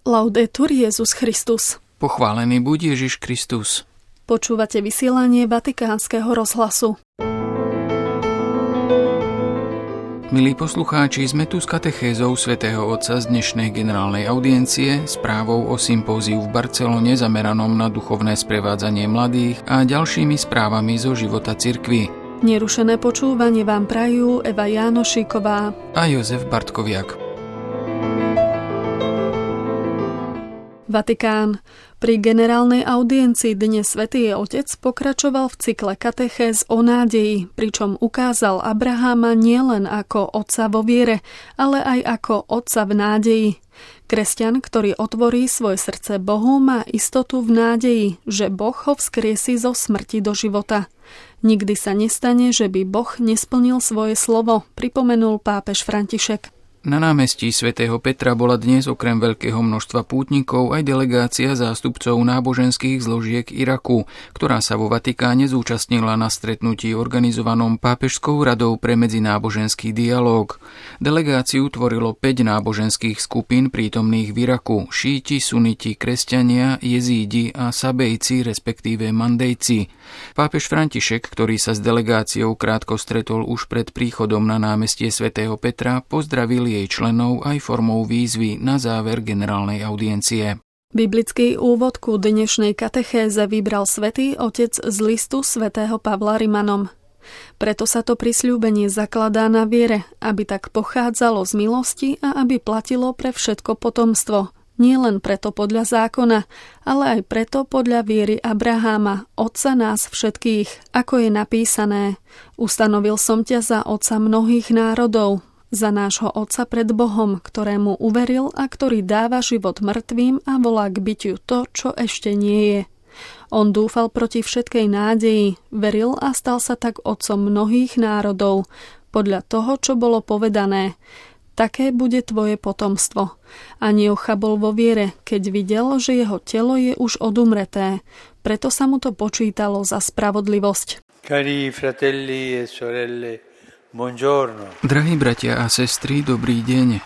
Laudetur Jesus Christus. Pochválený buď Ježiš Kristus. Počúvate vysielanie Vatikánskeho rozhlasu. Milí poslucháči, sme tu s katechézou svätého Otca z dnešnej generálnej audiencie, správou o sympóziu v Barcelone zameranom na duchovné sprevádzanie mladých a ďalšími správami zo života cirkvi. Nerušené počúvanie vám prajú Eva Jánošíková a Jozef Bartkoviak. Vatikán. Pri generálnej audiencii dnes Svätý Otec pokračoval v cykle katechéz o nádeji, pričom ukázal Abraháma nielen ako otca vo viere, ale aj ako otca v nádeji. Kresťan, ktorý otvorí svoje srdce Bohu, má istotu v nádeji, že Boh ho vzkriesí zo smrti do života. Nikdy sa nestane, že by Boh nesplnil svoje slovo, pripomenul pápež František. Na námestí svätého Petra bola dnes okrem veľkého množstva pútnikov aj delegácia zástupcov náboženských zložiek Iraku, ktorá sa vo Vatikáne zúčastnila na stretnutí organizovanom Pápežskou radou pre medzináboženský dialóg. Delegáciu tvorilo 5 náboženských skupín prítomných v Iraku: šíti, suniti, kresťania, jezídi a sabejci, respektíve mandejci. Pápež František, ktorý sa s delegáciou krátko stretol už pred príchodom na námestie svätého Petra, pozdravil jej členov aj formou výzvy na záver generálnej audiencie. Biblický úvod ku dnešnej katechéze vybral Svätý Otec z listu svätého Pavla Rimanom. Preto sa to prisľúbenie zakladá na viere, aby tak pochádzalo z milosti a aby platilo pre všetko potomstvo. Nie len preto podľa zákona, ale aj preto podľa viery Abraháma, otca nás všetkých, ako je napísané: Ustanovil som ťa za otca mnohých národov, za nášho otca pred Bohom, ktorému uveril a ktorý dáva život mŕtvým a volá k bytiu to, čo ešte nie je. On dúfal proti všetkej nádeji, veril a stal sa tak otcom mnohých národov, podľa toho, čo bolo povedané: také bude tvoje potomstvo. A neochabol vo viere, keď videl, že jeho telo je už odumreté, preto sa mu to počítalo za spravodlivosť. Cari fratelli e sorelle, buongiorno. Drahí bratia a sestry, dobrý deň.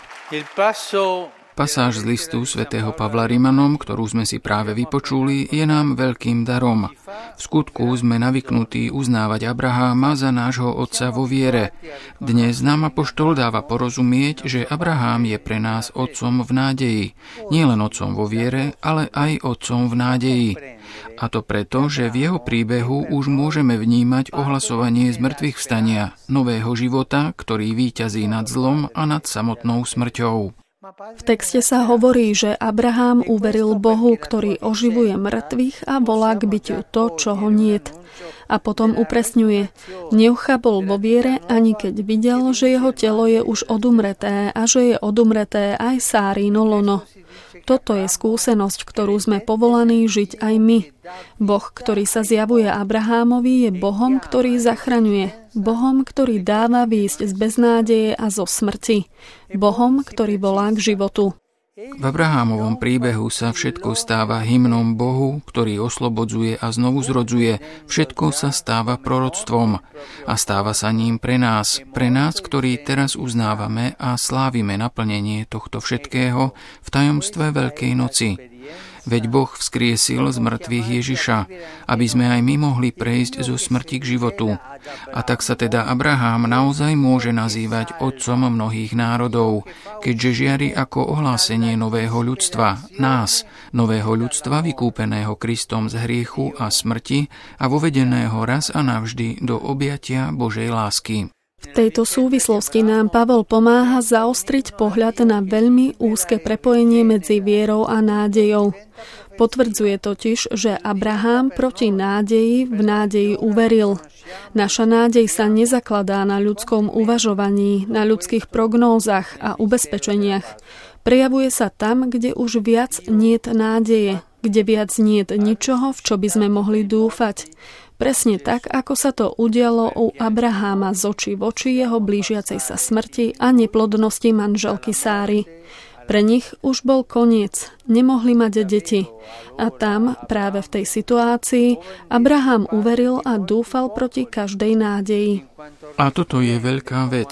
Pasáž z listu svätého Pavla Rimanom, ktorú sme si práve vypočuli, je nám veľkým darom. V skutku sme navyknutí uznávať Abraháma za nášho otca vo viere. Dnes nám apoštol dáva porozumieť, že Abrahám je pre nás otcom v nádeji. Nie len otcom vo viere, ale aj otcom v nádeji. A to preto, že v jeho príbehu už môžeme vnímať ohlasovanie z mŕtvych vstania, nového života, ktorý víťazí nad zlom a nad samotnou smrťou. V texte sa hovorí, že Abrahám uveril Bohu, ktorý oživuje mŕtvych a volá k bytiu to, čo ho niet. A potom upresňuje: neochabol vo viere, ani keď videl, že jeho telo je už odumreté a že je odumreté aj Sárino lono. Toto je skúsenosť, ktorú sme povolaní žiť aj my. Boh, ktorý sa zjavuje Abrahámovi, je Bohom, ktorý zachraňuje. Bohom, ktorý dáva výjsť z beznádeje a zo smrti. Bohom, ktorý volá k životu. V Abrahámovom príbehu sa všetko stáva hymnom Bohu, ktorý oslobodzuje a znovu zrodzuje. Všetko sa stáva proroctvom a stáva sa ním pre nás, ktorí teraz uznávame a slávime naplnenie tohto všetkého v tajomstve Veľkej noci. Veď Boh vzkriesil z mŕtvych Ježiša, aby sme aj my mohli prejsť zo smrti k životu. A tak sa teda Abrahám naozaj môže nazývať otcom mnohých národov, keďže žiari ako ohlásenie nového ľudstva, nás, nového ľudstva vykúpeného Kristom z hriechu a smrti a vovedeného raz a navždy do objatia Božej lásky. V tejto súvislosti nám Pavol pomáha zaostriť pohľad na veľmi úzke prepojenie medzi vierou a nádejou. Potvrdzuje totiž, že Abrahám proti nádeji v nádeji uveril. Naša nádej sa nezakladá na ľudskom uvažovaní, na ľudských prognózach a ubezpečeniach. Prejavuje sa tam, kde už viac niet nádeje, kde viac niet ničoho, v čo by sme mohli dúfať. Presne tak, ako sa to udialo u Abraháma z očí v oči jeho blížiacej sa smrti a neplodnosti manželky Sáry. Pre nich už bol koniec, nemohli mať deti. A tam, práve v tej situácii, Abrahám uveril a dúfal proti každej nádeji. A toto je veľká vec.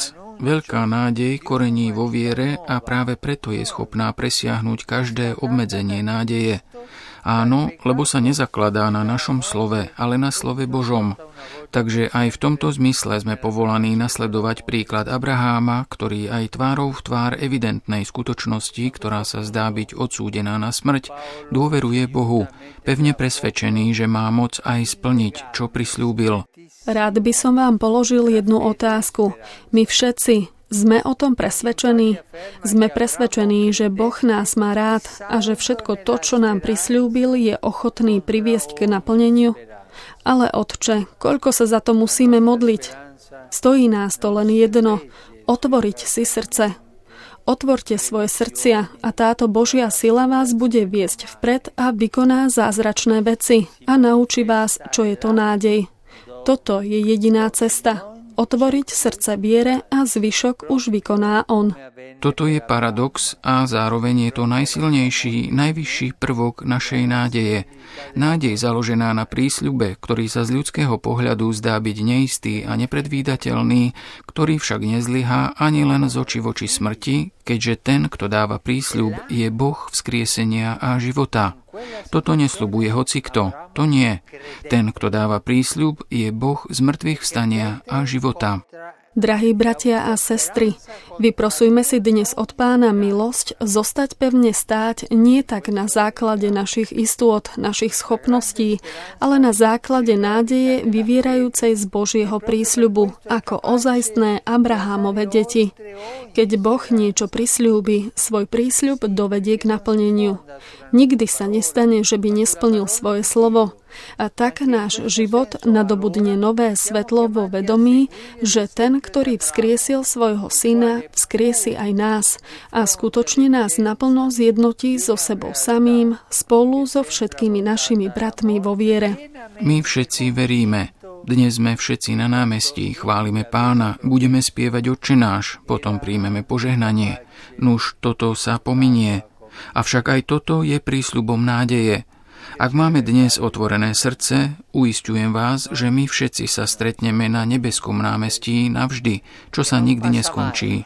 Veľká nádej korení vo viere a práve preto je schopná presiahnuť každé obmedzenie nádeje. Áno, lebo sa nezakladá na našom slove, ale na slove Božom. Takže aj v tomto zmysle sme povolaní nasledovať príklad Abraháma, ktorý aj tvárou v tvár evidentnej skutočnosti, ktorá sa zdá byť odsúdená na smrť, dôveruje Bohu, pevne presvedčený, že má moc aj splniť, čo prisľúbil. Rád by som vám položil jednu otázku. My všetci sme o tom presvedčení? Sme presvedčení, že Boh nás má rád a že všetko to, čo nám prisľúbil, je ochotný priviesť k naplneniu? Ale Otče, koľko sa za to musíme modliť? Stojí nás to len jedno, otvoriť si srdce. Otvorte svoje srdcia a táto Božia sila vás bude viesť vpred a vykoná zázračné veci a naučí vás, čo je to nádej. Toto je jediná cesta. Otvoriť srdce viere a zvyšok už vykoná on. Toto je paradox a zároveň je to najsilnejší, najvyšší prvok našej nádeje. Nádej založená na prísľube, ktorý sa z ľudského pohľadu zdá byť neistý a nepredvídateľný, ktorý však nezlyhá ani len z očí voči smrti, keďže ten, kto dáva prísľub, je Boh vzkriesenia a života. Toto nesľubuje hocikto, to nie. Ten, kto dáva prísľub, je Boh z mŕtvych vstania a života. Drahí bratia a sestry, vyprosujme si dnes od Pána milosť zostať pevne stáť nie tak na základe našich istôt, našich schopností, ale na základe nádeje vyvierajúcej z Božieho prísľubu, ako ozajstné Abrahámove deti. Keď Boh niečo prisľúbi, svoj prísľub dovedie k naplneniu. Nikdy sa nestane, že by nesplnil svoje slovo. A tak náš život nadobudne nové svetlo vo vedomí, že ten, ktorý vzkriesil svojho syna, vzkriesi aj nás a skutočne nás naplno zjednotí so sebou samým, spolu so všetkými našimi bratmi vo viere. My všetci veríme. Dnes sme všetci na námestí, chválime Pána, budeme spievať Otčenáš, potom príjmeme požehnanie. Nuž toto sa pominie. Avšak aj toto je prísľubom nádeje. Ak máme dnes otvorené srdce, uisťujem vás, že my všetci sa stretneme na nebeskom námestí navždy, čo sa nikdy neskončí.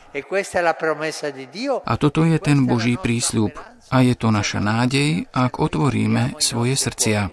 A toto je ten Boží prísľub. A je to naša nádej, ak otvoríme svoje srdcia.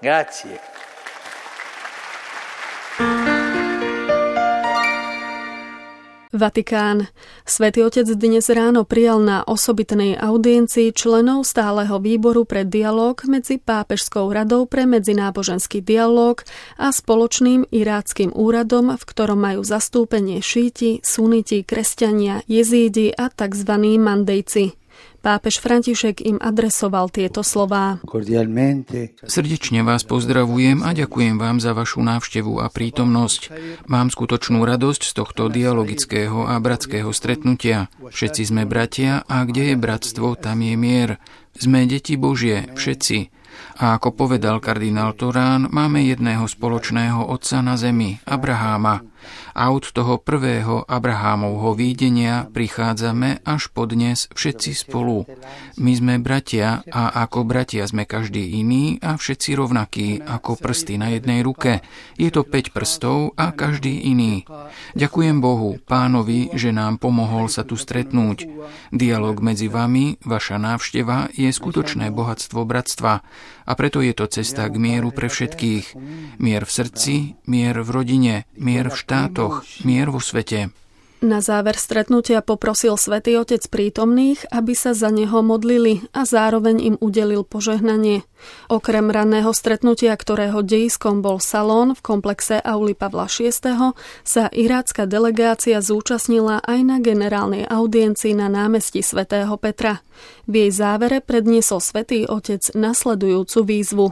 Vatikán. Svätý Otec dnes ráno prijal na osobitnej audiencii členov stáleho výboru pre dialóg medzi Pápežskou radou pre medzináboženský dialóg a spoločným iráckym úradom, v ktorom majú zastúpenie šíti, suniti, kresťania, jezídi a tzv. Mandejci. Pápež František im adresoval tieto slová. Srdečne vás pozdravujem a ďakujem vám za vašu návštevu a prítomnosť. Mám skutočnú radosť z tohto dialogického a bratského stretnutia. Všetci sme bratia a kde je bratstvo, tam je mier. Sme deti Božie, všetci. A ako povedal kardinál Torán, máme jedného spoločného otca na zemi, Abraháma. A od toho prvého Abrahámovho výdenia prichádzame až po dnes všetci spolu. My sme bratia a ako bratia sme každý iný a všetci rovnakí ako prsty na jednej ruke. Je to 5 prstov a každý iný. Ďakujem Bohu, Pánovi, že nám pomohol sa tu stretnúť. Dialóg medzi vami, vaša návšteva je skutočné bohatstvo bratstva a preto je to cesta k mieru pre všetkých. Mier v srdci, mier v rodine, mier v štátoch, mier vo svete. Na záver stretnutia poprosil Svätý Otec prítomných, aby sa za neho modlili a zároveň im udelil požehnanie. Okrem ranného stretnutia, ktorého dejiskom bol salón v komplexe Auly Pavla VI, sa irácka delegácia zúčastnila aj na generálnej audiencii na námestí svätého Petra. V jej závere predniesol Svätý Otec nasledujúcu výzvu.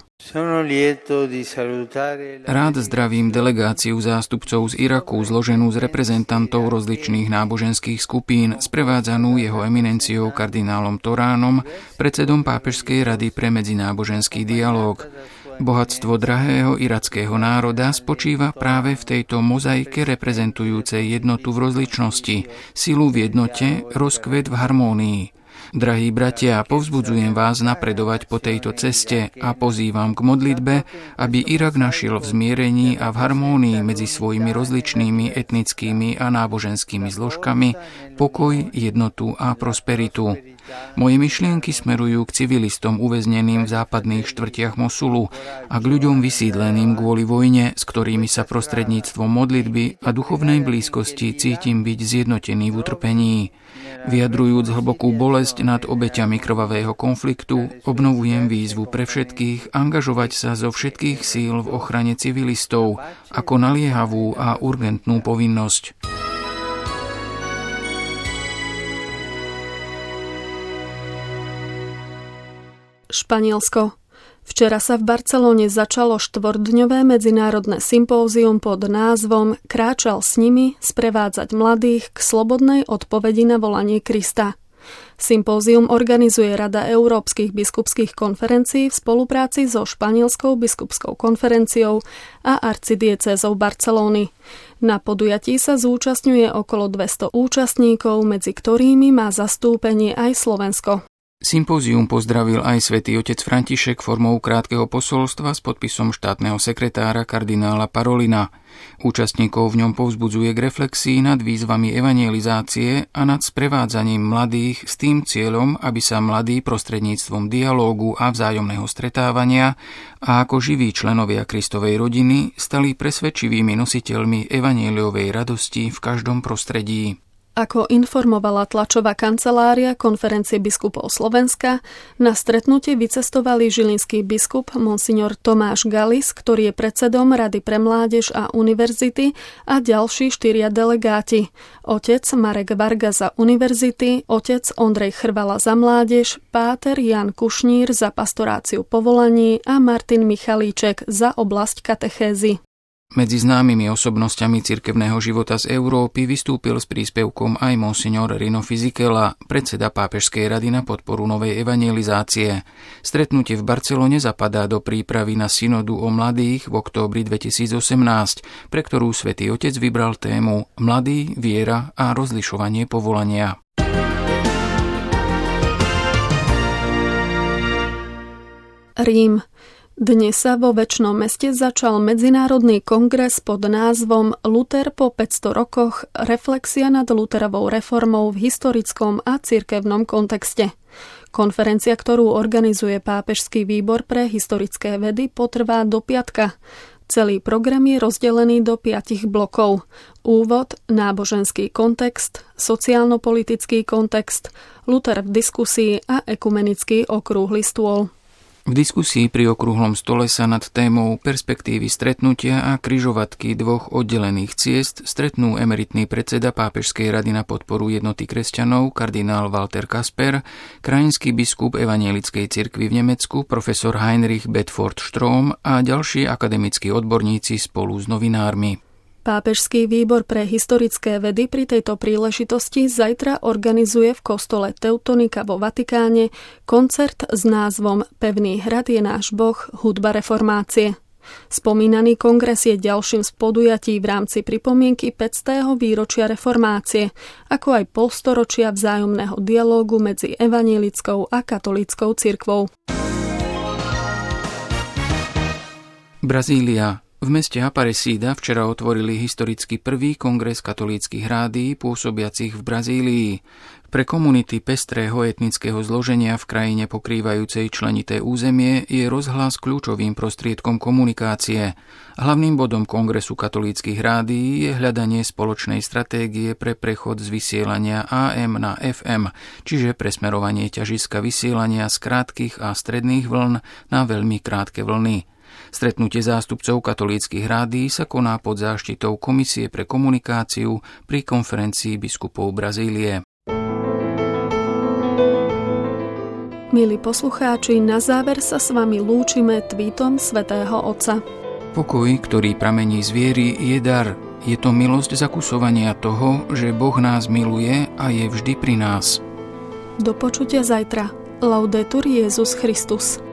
Rád zdravím delegáciu zástupcov z Iraku, zloženú z reprezentantov rozličných náboženských skupín, sprevádzanú jeho eminenciou kardinálom Toránom, predsedom Pápežskej rady pre medzináboženský dialóg. Bohatstvo drahého irackého národa spočíva práve v tejto mozaike reprezentujúcej jednotu v rozličnosti, silu v jednote, rozkvet v harmónii. Drahí bratia, povzbudzujem vás napredovať po tejto ceste a pozývam k modlitbe, aby Irak našiel v zmierení a v harmónii medzi svojimi rozličnými etnickými a náboženskými zložkami pokoj, jednotu a prosperitu. Moje myšlienky smerujú k civilistom uväzneným v západných štvrtiach Mosulu a k ľuďom vysídleným kvôli vojne, s ktorými sa prostredníctvom modlitby a duchovnej blízkosti cítim byť zjednotený v utrpení. Vyjadrujúc hlbokú bolesť nad obeťami krvavého konfliktu, obnovujem výzvu pre všetkých angažovať sa zo všetkých síl v ochrane civilistov ako naliehavú a urgentnú povinnosť. Španielsko. Včera sa v Barcelone začalo štvorťdňové medzinárodné sympózium pod názvom Kráčal s nimi sprevádzať mladých k slobodnej odpovedi na volanie Krista. Sympózium organizuje Rada Európskych biskupských konferencií v spolupráci so Španielskou biskupskou konferenciou a arcidiecézou Barcelóny. Na podujatí sa zúčastňuje okolo 200 účastníkov, medzi ktorými má zastúpenie aj Slovensko. Sympózium pozdravil aj svätý otec František formou krátkeho posolstva s podpisom štátneho sekretára kardinála Parolina. Účastníkov v ňom povzbudzuje k reflexii nad výzvami evangelizácie a nad sprevádzaním mladých s tým cieľom, aby sa mladí prostredníctvom dialógu a vzájomného stretávania a ako živí členovia Kristovej rodiny stali presvedčivými nositeľmi evanjeliovej radosti v každom prostredí. Ako informovala tlačová kancelária Konferencie biskupov Slovenska, na stretnutie vycestovali žilinský biskup monsignor Tomáš Galis, ktorý je predsedom Rady pre mládež a univerzity, a ďalší 4 delegáti. Otec Marek Varga za univerzity, otec Ondrej Chrvala za mládež, páter Jan Kušnír za pastoráciu povolaní a Martin Michalíček za oblasť katechézy. Medzi známymi osobnosťami cirkevného života z Európy vystúpil s príspevkom aj monsignor Rino Fisichella, predseda Pápežskej rady na podporu novej evangelizácie. Stretnutie v Barcelone zapadá do prípravy na synodu o mladých v októbri 2018, pre ktorú Svätý Otec vybral tému Mladí, viera a rozlišovanie povolania. Rím. Dnes sa vo Večnom meste začal medzinárodný kongres pod názvom Luther po 500 rokoch – reflexia nad Lutherovou reformou v historickom a cirkevnom kontexte. Konferencia, ktorú organizuje Pápežský výbor pre historické vedy, potrvá do piatka. Celý program je rozdelený do 5 blokov. Úvod, náboženský kontext, sociálno-politický kontext, Luther v diskusii a ekumenický okrúhly stôl. V diskusii pri okrúhlom stole sa nad témou perspektívy stretnutia a križovatky dvoch oddelených ciest stretnú emeritný predseda Pápežskej rady na podporu jednoty kresťanov kardinál Walter Kasper, krajinský biskup Evangelickej cirkvi v Nemecku profesor Heinrich Bedford Strom a ďalší akademickí odborníci spolu s novinármi. Pápežský výbor pre historické vedy pri tejto príležitosti zajtra organizuje v kostole Teutonika vo Vatikáne koncert s názvom Pevný hrad je náš Boh, hudba reformácie. Spomínaný kongres je ďalším z podujatí v rámci pripomienky 500. výročia reformácie, ako aj polstoročia vzájomného dialógu medzi evanjelickou a katolíckou cirkvou. Brazília. V meste Aparecida včera otvorili historicky prvý kongres katolíckych rádií pôsobiacich v Brazílii. Pre komunity pestrého etnického zloženia v krajine pokrývajúcej členité územie je rozhlas kľúčovým prostriedkom komunikácie. Hlavným bodom kongresu katolíckych rádií je hľadanie spoločnej stratégie pre prechod z vysielania AM na FM, čiže presmerovanie ťažiska vysielania z krátkych a stredných vln na veľmi krátke vlny. Stretnutie zástupcov katolíckych rádií sa koná pod záštitou Komisie pre komunikáciu pri konferencii biskupov Brazílie. Milí poslucháči, na záver sa s vami lúčime tweetom svätého Otca. Pokoj, ktorý pramení z viery, je dar. Je to milosť zakusovania toho, že Boh nás miluje a je vždy pri nás. Do počutia zajtra. Laudetur Jesus Christus.